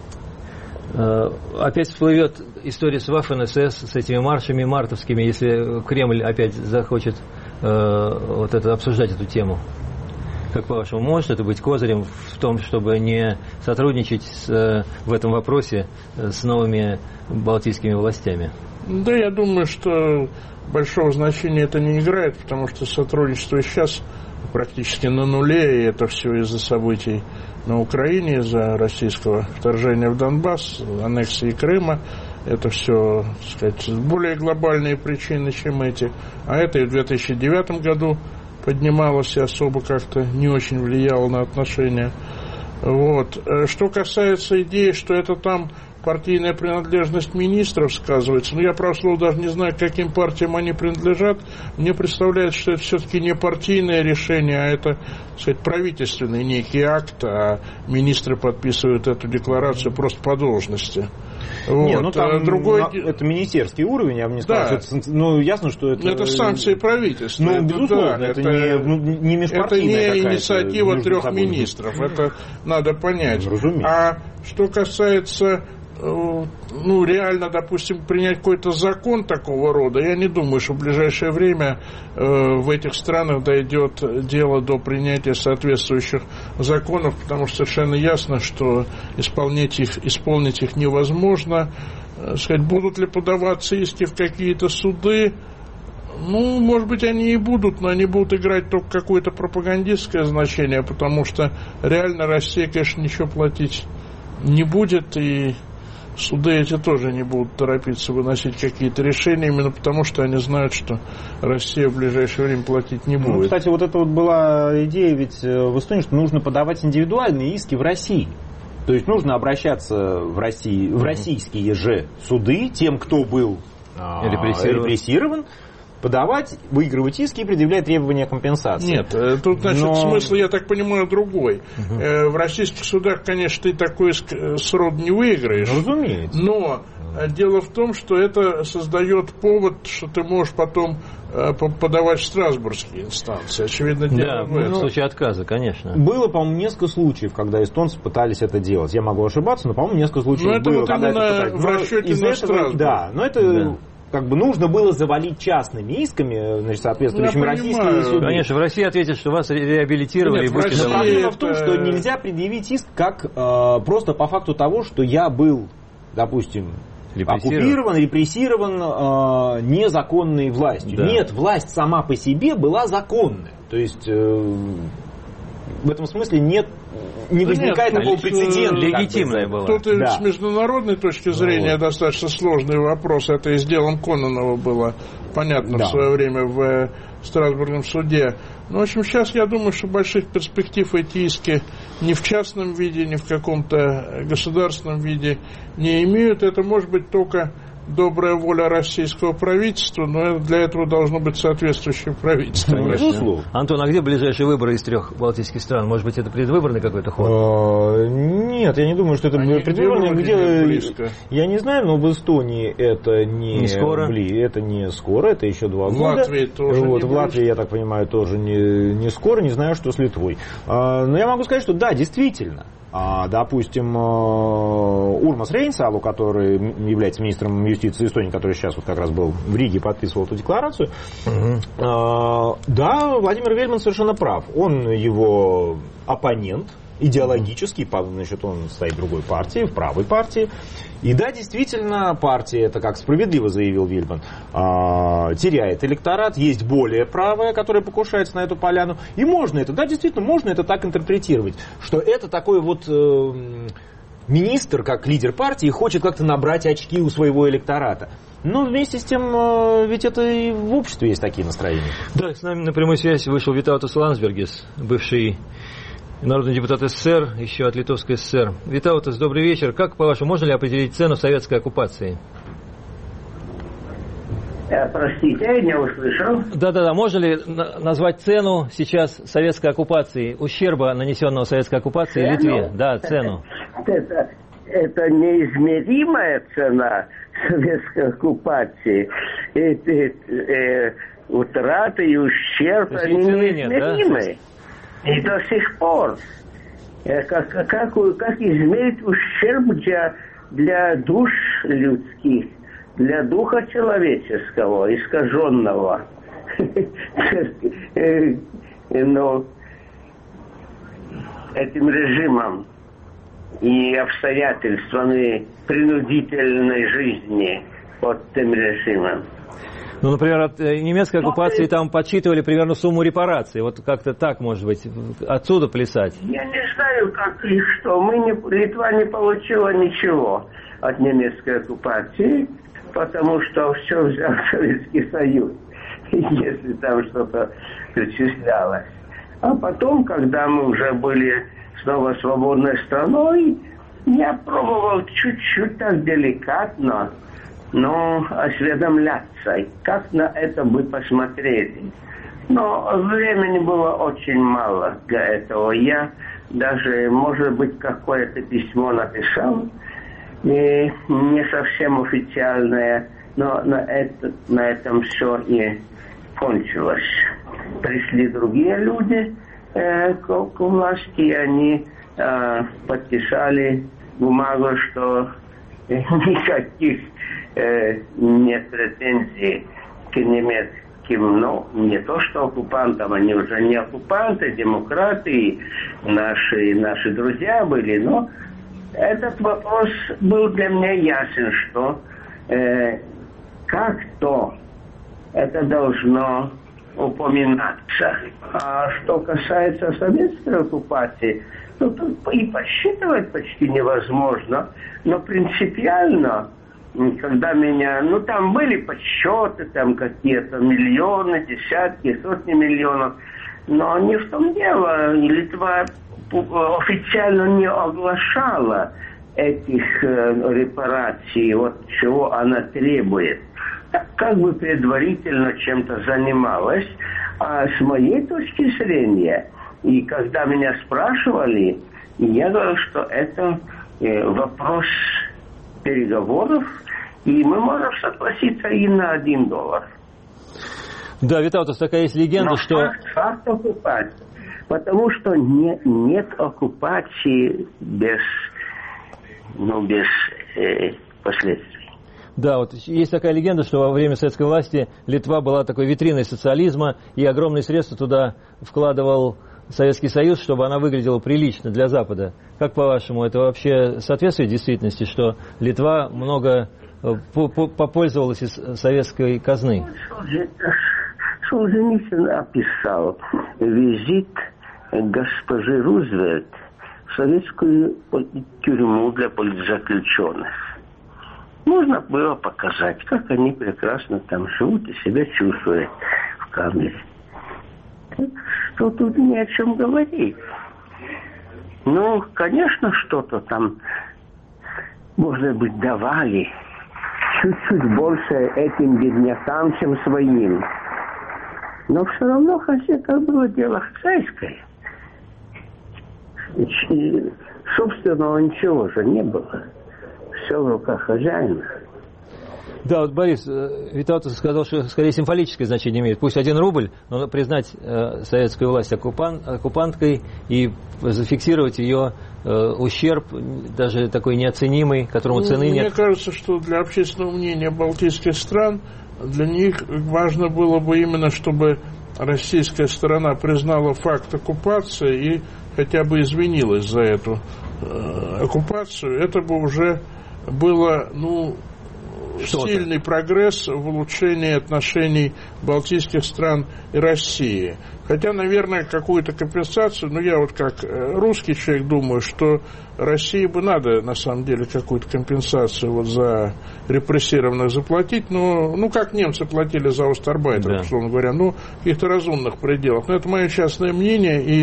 э, опять всплывет история с Waffen-эс эс, с этими маршами мартовскими, если Кремль опять захочет э, вот это, обсуждать эту тему? Как по-вашему, может это быть козырем в том, чтобы не сотрудничать с, в этом вопросе с новыми балтийскими властями? Да, я думаю, что большого значения это не играет, потому что сотрудничество сейчас практически на нуле, и это все из-за событий на Украине, из-за российского вторжения в Донбасс, аннексии Крыма. Это все, так сказать, более глобальные причины, чем эти. А это и в две тысячи девятом году поднималось и особо как-то не очень влияло на отношения. Вот. Что касается идеи, что это там партийная принадлежность министров сказывается, ну, я, право слово, даже не знаю, к каким партиям они принадлежат. Мне представляется, что это все-таки не партийное решение, а это, так сказать, правительственный некий акт, а министры подписывают эту декларацию просто по должности. Вот. Не, ну там другой... это министерский уровень, я бы не сказал. Да. Что это, ну, ясно, что это... Это санкции правительства. Ну, это, безусловно, да, это, это не, ну, не межпартийная это не инициатива трех министров. Это надо понять. Разумеется. А что касается... ну, реально, допустим, принять какой-то закон такого рода, я не думаю, что в ближайшее время э, в этих странах дойдет дело до принятия соответствующих законов, потому что совершенно ясно, что исполнять их, исполнить их невозможно. Э, сказать, будут ли подаваться иски в какие-то суды? Ну, может быть, они и будут, но они будут играть только какое-то пропагандистское значение, потому что реально Россия, конечно, ничего платить не будет, и суды эти тоже не будут торопиться выносить какие-то решения, именно потому, что они знают, что Россия в ближайшее время платить не будет. Ну, кстати, вот это вот была идея ведь в Эстонии, что нужно подавать индивидуальные иски в России. То есть нужно обращаться в, России, в российские же суды тем, кто был репрессирован, репрессирован подавать, выигрывать иски и предъявлять требования компенсации. Нет, тут, значит, Но... смысл, я так понимаю, другой. Угу. В российских судах, конечно, ты такой иск срод не выиграешь. Разумеется. Но дело в том, что это создает повод, что ты можешь потом подавать в страсбургские инстанции. Очевидно, дело да, в этом. В случае отказа, конечно. Было, по-моему, несколько случаев, когда эстонцы пытались это делать. Я могу ошибаться, но, по-моему, несколько случаев но это было, вот когда именно это пытались. в расчете на Страсбург. Да, но это... Да. Как бы нужно было завалить частными исками, значит, соответствующими российскими судами. Конечно, в России ответят, что вас реабилитировали. Нет, и будете но проблема в том, что нельзя предъявить иск как э, просто по факту того, что я был, допустим, оккупирован, репрессирован э, незаконной властью. Да. Нет, власть сама по себе была законная. То есть э, в этом смысле нет, не да возникает нет, такого прецедента. Легитимная была. Тут да. с международной точки зрения ну, вот. достаточно сложный вопрос. Это и с делом Кононова было понятно да. в свое время в Страсбургском суде. Ну, в общем, сейчас я думаю, что больших перспектив эти иски ни в частном виде, ни в каком-то государственном виде не имеют. Это может быть только добрая воля российского правительства, но для этого должно быть соответствующее правительство. Конечно. Антон, а где ближайшие выборы из трех балтийских стран? Может быть, это предвыборный какой-то ход? Нет, я не думаю, что это Они предвыборный. Где... Близко. Я не знаю, но в Эстонии это не, не скоро. Бли... Это не скоро, это еще два в года. В Латвии тоже вот, не В Латвии, я так понимаю, тоже не, не скоро, не знаю, что с Литвой. Но я могу сказать, что да, действительно. Допустим, Урмас Рейнсалу, который является министром юстиции Эстонии, который сейчас вот как раз был в Риге, подписывал эту декларацию. Угу. Да, Владимир Вельман совершенно прав. Он его оппонент идеологический, значит, он стоит в другой партии, в правой партии. И да, действительно, партия, это как справедливо заявил Вильман, теряет электорат, есть более правая, которая покушается на эту поляну. И можно это, да, действительно, можно это так интерпретировать, что это такой вот э, министр, как лидер партии, хочет как-то набрать очки у своего электората. Но вместе с тем, э, ведь это и в обществе есть такие настроения. Да, с нами на прямой связи вышел Витаутас Ландсбергис, бывший Народный депутат СССР, еще от Литовской ССР. Витаутас, добрый вечер. Как, по-вашему, можно ли определить цену советской оккупации? Простите, я не услышал. Да-да-да, можно ли назвать цену сейчас советской оккупации, ущерба, нанесенного советской оккупации цену? Литве? Да, цену. Это, это неизмеримая цена советской оккупации. Это, э, утраты и ущерб, они неизмеримы. Да? И до сих пор. Как, как, как измерить ущерб для, для душ людских? Для духа человеческого, искаженного. Но этим режимом и обстоятельствами принудительной жизни под этим режимом. Ну, например, от немецкой оккупации ну, там подсчитывали примерно сумму репараций. Вот как-то так, может быть, отсюда плясать. Я не знаю, как и что. Мы не, Литва не получила ничего от немецкой оккупации, потому что все взял Советский Союз, если там что-то причислялось. А потом, когда мы уже были снова свободной страной, я пробовал чуть-чуть так деликатно, но осведомляться, как на это бы посмотрели. Но времени было очень мало для этого. Я даже, может быть, какое-то письмо написал, и не совсем официальное, но на, это, на этом все и кончилось. Пришли другие люди э, к, к власти, и они э, подписали бумагу, что э, никаких э, нет претензий к немецким, ну, не то что оккупантам, они уже не оккупанты, демократы, наши, наши друзья были, но этот вопрос был для меня ясен, что э, как-то это должно упоминаться. А что касается советской оккупации, ну, тут и посчитывать почти невозможно, но принципиально, когда меня, ну, там были подсчеты, там какие-то миллионы, десятки, сотни миллионов, но не в том дело. Литва официально не оглашала этих э, репараций, вот чего она требует. Так как бы предварительно чем-то занималась. А с моей точки зрения, и когда меня спрашивали, я говорил, что это э, вопрос переговоров, и мы можем согласиться и на один доллар. Да, Витаутас, такая есть легенда, Но что... Факт, факт оккупации. Потому что не, нет оккупации без, ну, без э, последствий. Да, вот есть такая легенда, что во время советской власти Литва была такой витриной социализма, и огромные средства туда вкладывал Советский Союз, чтобы она выглядела прилично для Запада. Как по-вашему, это вообще соответствует действительности, что Литва много попользовалась из советской казны? Солженицын описал визит госпожи Рузвельт в советскую тюрьму для политзаключенных. Можно было показать, как они прекрасно там живут и себя чувствуют в камере. Что тут ни о чем говорить. Ну, конечно, что-то там, может быть, давали чуть-чуть больше этим беднякам, чем своим. Но все равно хозяйка было дело хозяйское. И собственного ничего же не было. Все в руках хозяина. Да, вот Борис Витаутас сказал, что скорее символическое значение имеет. Пусть один рубль, но признать э, советскую власть оккупан, оккупанткой и зафиксировать ее э, ущерб, даже такой неоценимый, которому цены ну, нет. Мне кажется, что для общественного мнения балтийских стран, для них важно было бы именно, чтобы российская сторона признала факт оккупации и хотя бы извинилась за эту э, оккупацию. Это бы уже было, ну, что-то. Сильный прогресс в улучшении отношений балтийских стран и России. Хотя, наверное, какую-то компенсацию, ну, я вот как русский человек думаю, что России бы надо, на самом деле, какую-то компенсацию вот за репрессированных заплатить, но, ну, как немцы платили за остарбайтеров, да. условно говоря, ну, в каких-то разумных пределах. Но это мое частное мнение, и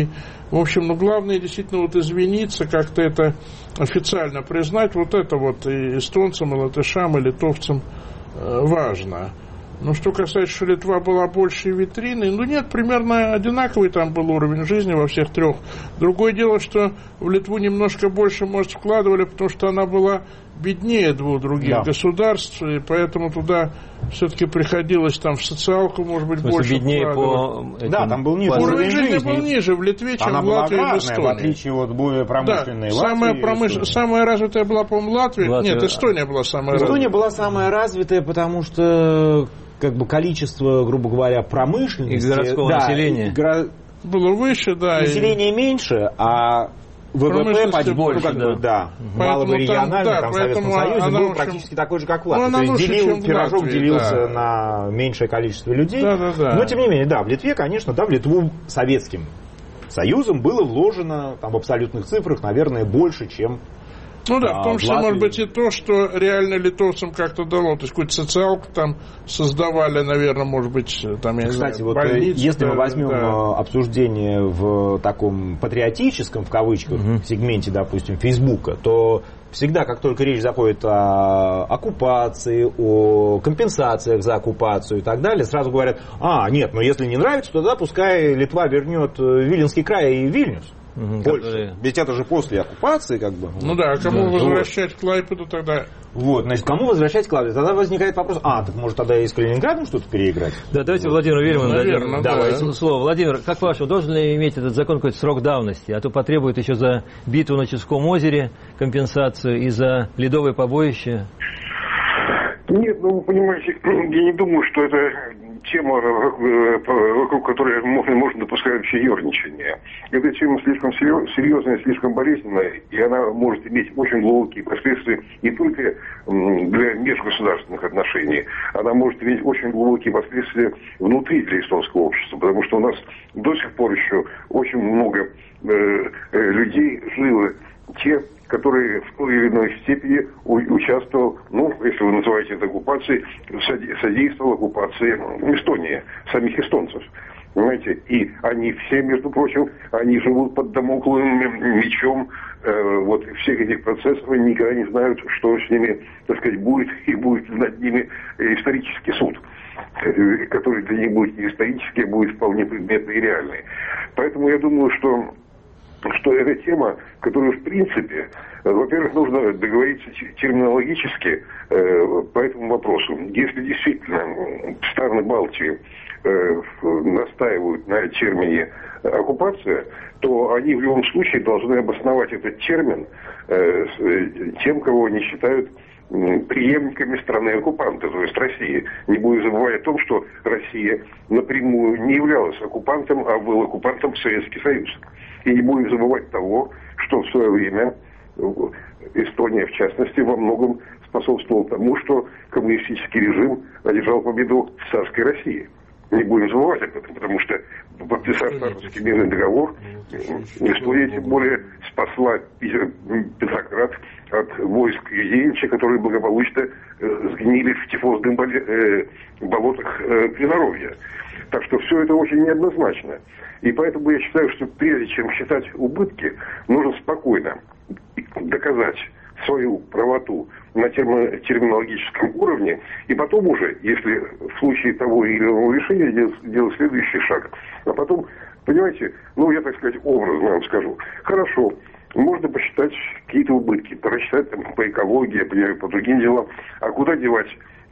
В общем, ну, главное действительно вот извиниться, как-то это официально признать, вот это вот и эстонцам, и латышам, и литовцам э, важно. Ну, что касается, что Литва была большей витриной, ну, нет, примерно одинаковый там был уровень жизни во всех трех. Другое дело, что в Литву немножко больше, может, вкладывали, потому что она была беднее двух других да. государств, и поэтому туда все-таки приходилось там в социалку, может быть, больше беднее по... Этим... Да, там был ниже. Уровень жизни был ниже в Литве, чем она в Латвии и в Эстонии. В отличие от более промышленной да, Латвии. Самая, промыш... самая развитая была, по-моему, Латвия. Латвия. Нет, Эстония была самая Эстония развитая. была самая развитая, потому что как бы количество, грубо говоря, промышленности... И городского да, населения. Горо... Было выше, да. Население и... меньше, а... ВВП почти больше, как да. бы, да. Мало бы регионально, там, да, там в Советском Союзе был практически такой же, как в Латвии. Ну, То есть делил, пирожок Латвии, делился да. на меньшее количество людей. Да, да, да. Но, тем не менее, да, в Литве, конечно, да, в Литву Советским Союзом было вложено там, в абсолютных цифрах, наверное, больше, чем Ну да, а, в том числе, может быть, и то, что реально литовцам как-то дало. То есть какую-то социалку там создавали, наверное, может быть, там, я Кстати, не знаю, вот больницы. если да, мы возьмем да. обсуждение в таком патриотическом, в кавычках, угу. сегменте, допустим, Фейсбука, то всегда, как только речь заходит о оккупации, о компенсациях за оккупацию и так далее, сразу говорят, а, нет, но если не нравится, то тогда пускай Литва вернет Виленский край и Вильнюс. Угу, Польша. Которые... Ведь это же после оккупации, как бы. Ну да, а кому да. возвращать вот. Клайпеду тогда? Вот, значит, кому возвращать Клайпеду? Тогда возникает вопрос, а, так может тогда и с Калининградом что-то переиграть? Да, давайте Владимиру Вельману дадим да. слово. Владимир, как по-вашему, должен ли иметь этот закон какой-то срок давности? А то потребует еще за битву на Ческом озере компенсацию и за ледовое побоище. Нет, ну вы понимаете, я не думаю, что это тема, вокруг которой можно допускать вообще ерничание. Эта тема слишком серьезная, слишком болезненная, и она может иметь очень глубокие последствия не только для межгосударственных отношений, она может иметь очень глубокие последствия внутри для эстонского общества, потому что у нас до сих пор еще очень много э, людей жило те, которые в той или иной степени участвовал, ну, если вы называете это оккупацией, содействовал оккупации Эстонии, самих эстонцев. Понимаете? И они все, между прочим, они живут под дамокловым мечом э, вот всех этих процессов, и никогда не знают, что с ними, так сказать, будет, и будет над ними исторический суд, который для них будет не исторический, а будет вполне предметный и реальный. Поэтому я думаю, что что эта тема, которую, в принципе, во-первых, нужно договориться терминологически э, по этому вопросу. Если действительно страны Балтии э, настаивают на термине оккупация, то они в любом случае должны обосновать этот термин э, тем, кого они считают преемниками страны-оккупанта, то есть России. Не будем забывать о том, что Россия напрямую не являлась оккупантом, а был оккупантом Советский Союз. И не будем забывать того, что в свое время Эстония, в частности, во многом способствовала тому, что коммунистический режим одержал победу в царской России. Не будем забывать об этом, потому что, подписав Саратовский мирный договор, Эстония тем более спасла Петроград от войск Юзевича, которые благополучно э, сгнили в тифозных э, болотах э, Приноровья. Так что все это очень неоднозначно. И поэтому я считаю, что прежде чем считать убытки, нужно спокойно доказать свою правоту на терминологическом уровне, и потом уже, если в случае того или иного решения, делать, делать следующий шаг. А потом, понимаете, ну я, так сказать, образно вам скажу, хорошо, можно посчитать какие-то убытки, просчитать там, по экологии, по, по другим делам, а куда девать,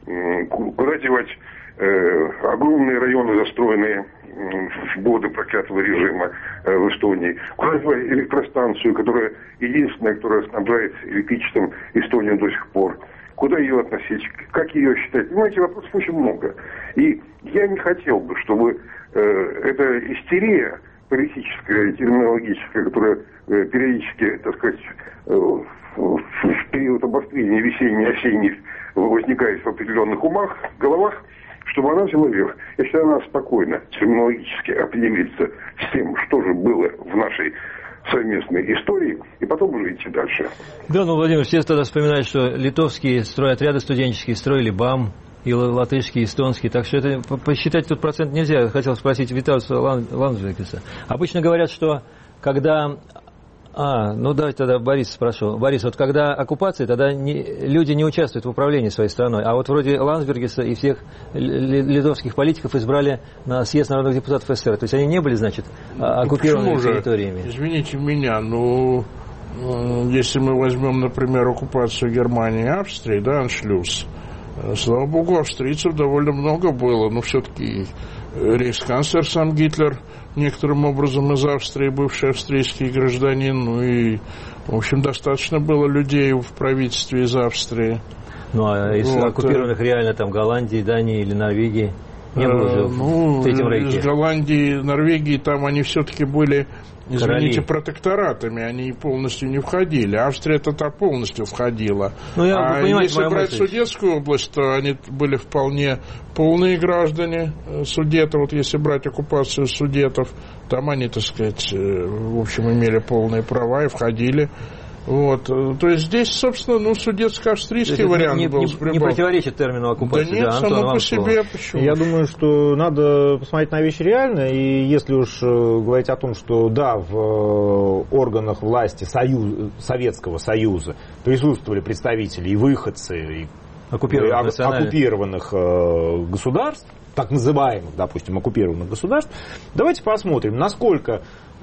куда девать э, огромные районы, застроенные в годы проклятого режима э, в Эстонии, куда девать электростанцию, которая единственная, которая снабжает электричеством Эстонию до сих пор, куда ее относить, как ее считать. Понимаете, вопросов очень много. И я не хотел бы, чтобы э, эта истерия политическая, терминологическая, которая э, периодически, так сказать, э, в, в период обострения весенне-осенних возникает в определенных умах, головах, чтобы она взяла верх. Если она спокойно, терминологически определится с тем, что же было в нашей совместной истории, и потом уже идти дальше. Да, ну, Владимир, все тогда вспоминают, что литовские стройотряды студенческие строили БАМ, и латышские, и эстонские, так что это посчитать тут процент нельзя. Я хотел спросить Виталия Ландсбергеса. Обычно говорят, что когда... А, ну давайте тогда Борис спрошу. Борис, вот когда оккупация, тогда не, люди не участвуют в управлении своей страной, а вот вроде Ландсбергиса и всех литовских политиков избрали на съезд народных депутатов СССР. То есть они не были, значит, оккупированными территориями? Извините меня, но если мы возьмем, например, оккупацию Германии и Австрии, да, аншлюз, слава богу, австрийцев довольно много было, но все-таки рейхсканцлер сам Гитлер некоторым образом из Австрии, бывший австрийский гражданин, ну и, в общем, достаточно было людей в правительстве из Австрии. Ну, а из вот. оккупированных реально там Голландии, Дании или Норвегии не было же ну, в Третьем Рейхе? Из Голландии, Норвегии там они все-таки были, извините, Короли. протекторатами, они полностью не входили. Австрия тогда полностью входила. Ну, я, а если брать мысль. Судетскую область, то они были вполне полные граждане Судета. Вот если брать оккупацию Судетов, там они, так сказать, в общем, имели полные права и входили. Вот. То есть здесь, собственно, ну, судетско-австрийский вариант не, был. Не, не противоречит термину оккупации. Да нет, да, само по себе. Почему? Я думаю, что надо посмотреть на вещи реально. И если уж говорить о том, что да, в органах власти Союз, Советского Союза присутствовали представители и выходцы и оккупированных, и оккупированных э, государств, так называемых, допустим, оккупированных государств, давайте посмотрим, насколько э,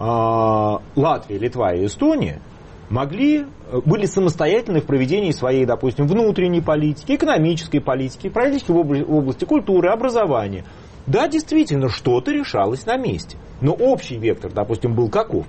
Латвия, Литва и Эстония могли, были самостоятельны в проведении своей, допустим, внутренней политики, экономической политики, политики в области, в области культуры, образования. Да, действительно, что-то решалось на месте. Но общий вектор, допустим, был каков?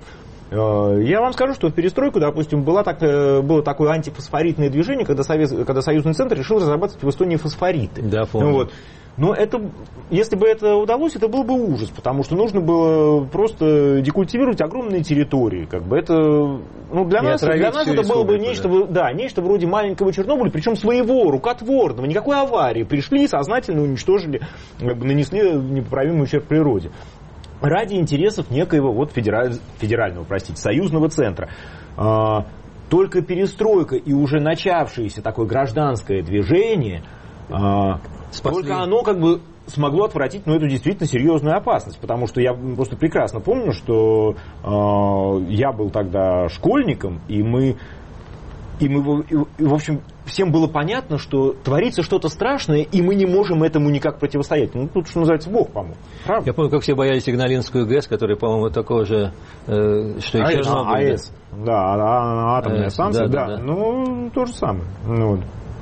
Я вам скажу, что в перестройку, допустим, было, так, было такое антифосфоритное движение, когда, Совет, когда Союзный центр решил разрабатывать в Эстонии фосфориты. Да, помню. Вот. Но это, если бы это удалось, это был бы ужас, потому что нужно было просто декультивировать огромные территории. Как бы это, ну, для нас, для нас это было бы нечто, да, нечто вроде маленького Чернобыля, причем своего, рукотворного, никакой аварии. Пришли, сознательно уничтожили, как бы нанесли непоправимый ущерб природе. Ради интересов некоего вот федераль, федерального, простите, союзного центра. А, только перестройка и уже начавшееся такое гражданское движение, а, только оно как бы смогло отвратить, ну, эту действительно серьезную опасность. Потому что я просто прекрасно помню, что а, я был тогда школьником, и мы... И, мы, и, в общем, всем было понятно, что творится что-то страшное, и мы не можем этому никак противостоять. Ну, тут, что называется, Бог помог. Правда? Я помню, как все боялись Игналинскую ГЭС, которая, по-моему, такого же, э, что и Чернобыль. АЭС, да, да, атомная АЭС, станция, да, да, да. Ну, то же самое. Ну,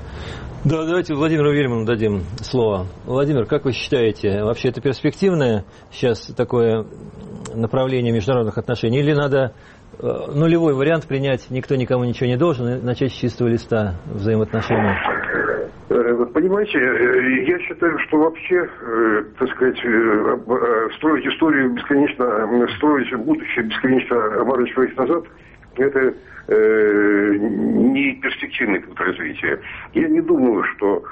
да, давайте Владимиру Вельману дадим слово. Владимир, как вы считаете, вообще это перспективное сейчас такое направление международных отношений, или надо нулевой вариант принять, никто никому ничего не должен, и начать с чистого листа взаимоотношений? Понимаете, я считаю, что вообще, так сказать, строить историю бесконечно, строить будущее бесконечно оборачиваясь назад, это не перспективный путь развития. Я не думаю, что,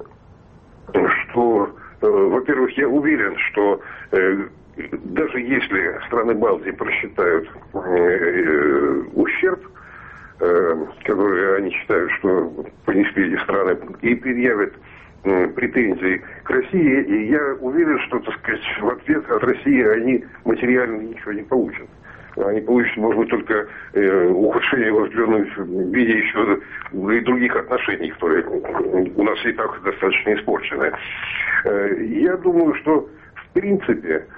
что во-первых, я уверен, что даже если страны Балтии просчитают э, ущерб, э, который они считают, что понесли эти страны, и предъявят э, претензии к России, и я уверен, что, так сказать, в ответ от России они материально ничего не получат. Они получат, может быть, только э, ухудшение в определенном виде еще и других отношений, которые у нас и так достаточно испорчены. Э, я думаю, что, в принципе,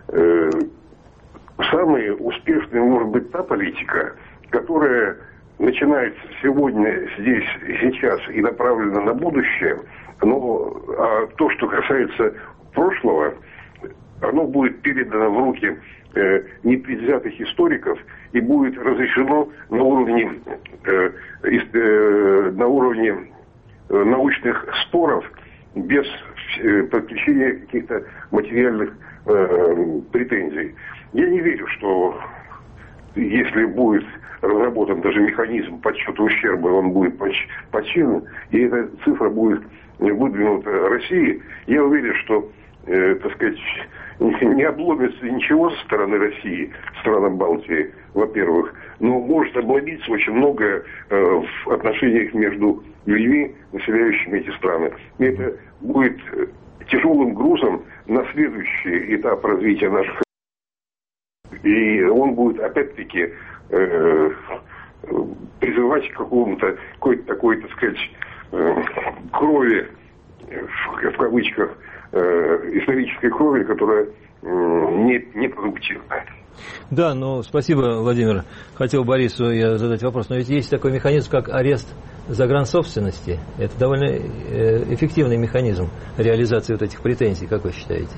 самой успешной может быть та политика, которая начинается сегодня, здесь, сейчас и направлена на будущее, но а то, что касается прошлого, оно будет передано в руки э, непредвзятых историков и будет разрешено на уровне, э, э, на уровне э, научных споров без э, подключения каких-то материальных претензий. Я не верю, что если будет разработан даже механизм подсчета ущерба, он будет подсчитан, и эта цифра будет выдвинута России, я уверен, что, э, так сказать, не обломится ничего со стороны России, странам Балтии, во-первых, но может обломиться очень многое э, в отношениях между людьми, населяющими эти страны. И это будет тяжелым грузом на следующий этап развития наших и он будет опять-таки э, призывать к какому-то, какой-то такой, так сказать, э, крови, в, в кавычках, э, исторической крови, которая э, не, не продуктивна. Да, ну, спасибо, Владимир. Хотел Борису я задать вопрос. Но ведь есть такой механизм, как арест загрансобственности. Это довольно эффективный механизм реализации вот этих претензий, как вы считаете?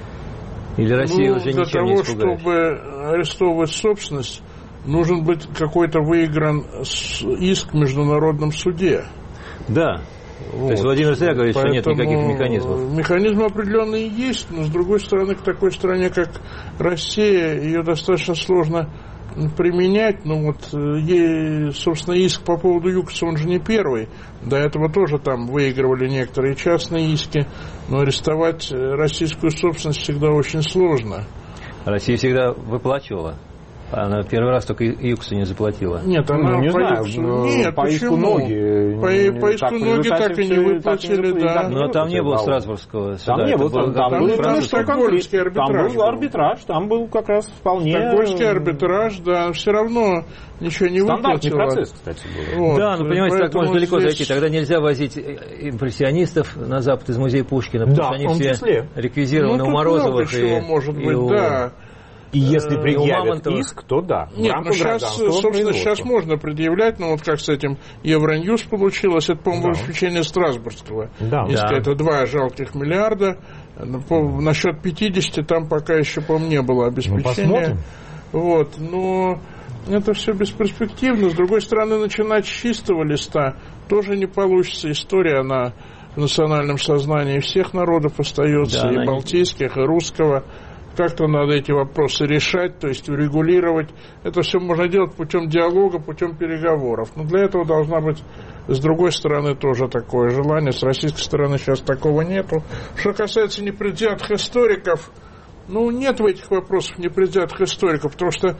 Или Россия ну, уже ничем того, не испугает? Для того, чтобы арестовывать собственность, нужен быть какой-то выигран иск в международном суде. Да. Вот. То есть Владимир зря говорит, поэтому что нет никаких механизмов. Механизмы определенные есть, но с другой стороны, к такой стране, как Россия, ее достаточно сложно применять. Ну вот, ей, собственно, иск по поводу ЮКОСа, он же не первый. До этого тоже там выигрывали некоторые частные иски, но арестовать российскую собственность всегда очень сложно. Россия всегда выплачивала. Она первый раз только ЮКОСу не заплатила. Нет, она ну, не по знаю, ЮКОСу... Нет, по иску ноги. По, по иску ноги так и не выплатили, да. Но там не было Страсбургского суда. Там не было, там, там, там был Стокгольмский арбитраж. Там был арбитраж, там был как раз вполне... Стокгольмский арбитраж, да, все равно ничего не выплатило. Стандартный процесс, кстати, был. Вот. Да, ну, понимаете, так можно далеко здесь... зайти. Тогда нельзя возить импрессионистов на Запад из музея Пушкина, потому да, что они все числе. реквизированы ну, у Морозовых и, может быть, и у... да. И если предъявят иск, то да. Нет, ну сейчас, собственно, сейчас можно предъявлять, но вот как с этим Евроньюз получилось, это, по-моему, да. исключение Страсбургского. Да. Если да. это два жалких миллиарда, по, насчет пятидесяти там пока еще, по-моему, не было обеспечения. Ну, вот, но это все бесперспективно. С другой стороны, начинать с чистого листа тоже не получится. История, она в национальном сознании всех народов остается, да, и балтийских, и русского. Как-то надо эти вопросы решать, то есть урегулировать. Это все можно делать путем диалога, путем переговоров. Но для этого должна быть, с другой стороны, тоже такое желание. С российской стороны сейчас такого нету. Что касается непредвзятых историков, ну, нет в этих вопросах непредвзятых историков, потому что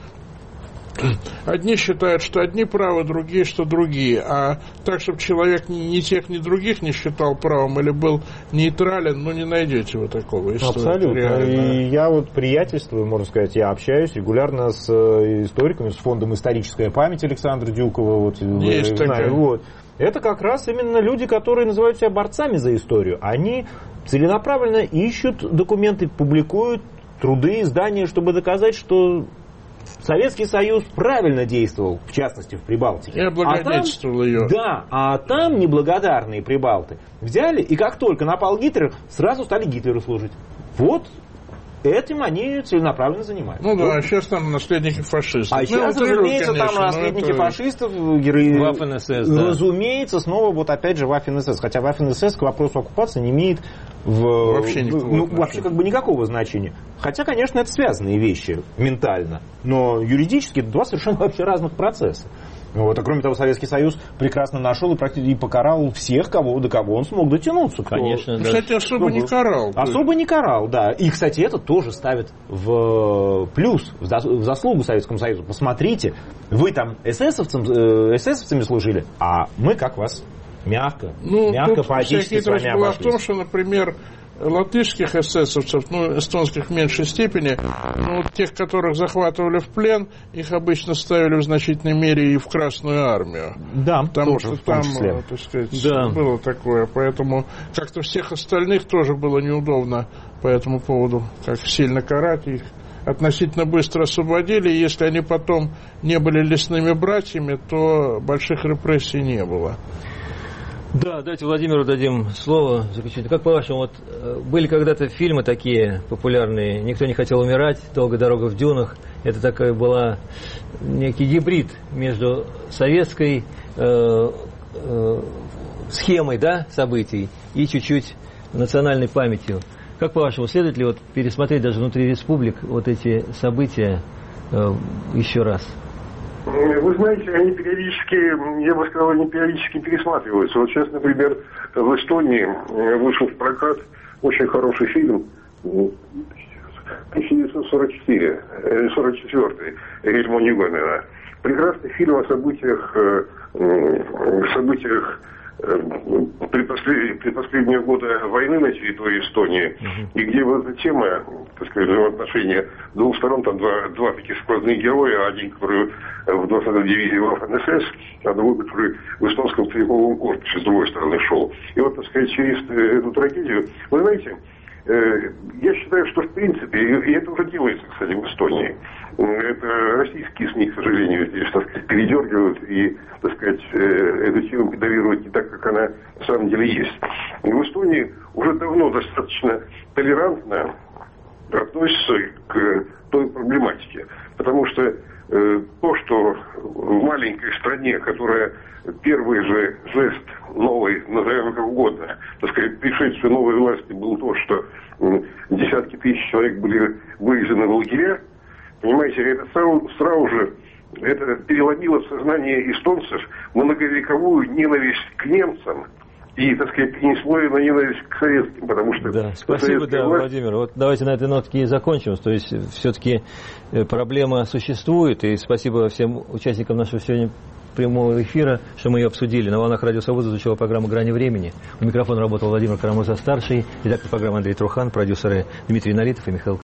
одни считают, что одни правы, другие, что другие. А так, чтобы человек ни тех, ни других не считал правым или был нейтрален, ну, не найдете вы такого историка. Абсолютно. Реально. И я вот приятельствую, можно сказать, я общаюсь регулярно с историками, с фондом «Историческая память» Александра Дюкова. Вот, Есть такая. Вот. Это как раз именно люди, которые называют себя борцами за историю. Они целенаправленно ищут документы, публикуют труды, издания, чтобы доказать, что Советский Союз правильно действовал, в частности, в Прибалтике. Я благодетельствовал а ее. Да, а там неблагодарные прибалты взяли, и как только напал Гитлер, сразу стали Гитлеру служить. Вот этим они целенаправленно занимаются. Ну да, а сейчас там наследники фашистов. А сейчас, ну, разумеется, конечно, там наследники это... фашистов, герои... Waffen-эс эс, да. Разумеется, снова вот опять же Waffen-эс эс. Хотя Waffen-эс эс к вопросу оккупации не имеет в... вообще, ну, вообще как бы никакого значения. Хотя, конечно, это связанные вещи ментально. Но юридически это два совершенно вообще разных процесса. Вот. А кроме того, Советский Союз прекрасно нашел и практически покарал всех, кого, до кого он смог дотянуться. Кто, конечно, да. Кстати, особо кто, не карал. Особо не карал, да. И, кстати, это тоже ставит в плюс, в заслугу Советскому Союзу. Посмотрите, вы там эсэсовцам, эсэсовцами служили, а мы как вас мягко, ну, мягко по-отечески с вами была в том, что, например, латышских эсэсовцев, ну, эстонских в меньшей степени, ну, вот тех, которых захватывали в плен, их обычно ставили в значительной мере и в Красную Армию. Да, потому тоже, что там, так сказать, да. было такое. Поэтому как-то всех остальных тоже было неудобно по этому поводу, как сильно карать их. Относительно быстро освободили, и если они потом не были лесными братьями, то больших репрессий не было. Да, давайте Владимиру дадим слово заключительно. Как по-вашему, вот были когда-то фильмы такие популярные, «Никто не хотел умирать», «Долгая дорога в дюнах». Это такая была некий гибрид между советской э, э, схемой, да, событий и чуть-чуть национальной памятью. Как по-вашему, следует ли вот пересмотреть даже внутри республик вот эти события э, еще раз? Вы знаете, они периодически, я бы сказал, они периодически пересматриваются. Вот сейчас, например, в Эстонии вышел в прокат очень хороший фильм тысяча девятьсот сорок четыре, сорок четвёртый Рильмо Нигомена. Прекрасный фильм о событиях, событиях предпослед... предпоследние годы войны на территории Эстонии, uh-huh. и где вот эта тема, так сказать, взаимоотношения двух сторон, там два, два таких сквозных героя, один, который в двадцатой дивизии Waffen-эс эс, а другой, который в эстонском стрелковом корпусе с другой стороны шел. И вот, так сказать, через эту трагедию, вы знаете, я считаю, что в принципе, и это уже делается, кстати, в Эстонии, это российские СМИ, к сожалению, здесь, так сказать, передергивают и, так сказать, эту тему педалируют не так, как она на самом деле есть. И в Эстонии уже давно достаточно толерантно относятся к той проблематике, потому что э, то, что в маленькой стране, которая первый же жест новой, назовем как угодно, так сказать, пришедшей новой власти был то, что э, десятки тысяч человек были вывезены в лагеря, понимаете, это сразу, сразу же это переломило в сознании эстонцев многовековую ненависть к немцам, и, так сказать, перенесло ее на ненависть к советским, потому что... Да, спасибо, да, власть... Владимир. Вот давайте на этой нотке и закончим. То есть, все-таки проблема существует, и спасибо всем участникам нашего сегодня прямого эфира, что мы ее обсудили. На волнах Радио Свобода звучала программа «Грани времени». У микрофона работал Владимир Карамурза-старший, редактор программы Андрей Трухан, продюсеры Дмитрий Наритов и Михаил